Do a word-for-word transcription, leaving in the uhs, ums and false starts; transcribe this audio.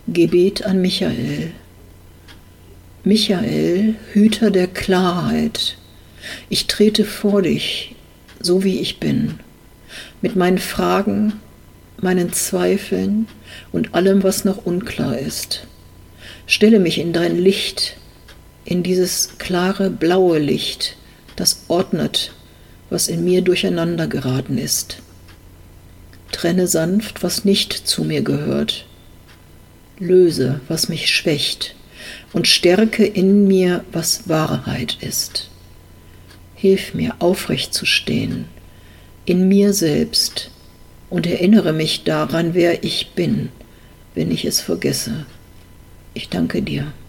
Gebet an Michael. Michael, Hüter der Klarheit, ich trete vor dich, so wie ich bin, mit meinen Fragen, meinen Zweifeln und allem, was noch unklar ist. Stelle mich in dein Licht, in dieses klare blaue Licht, das ordnet, was in mir durcheinander geraten ist. Trenne sanft, was nicht zu mir gehört. Löse, was mich schwächt, und stärke in mir, was Wahrheit ist. Hilf mir, aufrecht zu stehen, in mir selbst, und erinnere mich daran, wer ich bin, wenn ich es vergesse. Ich danke dir.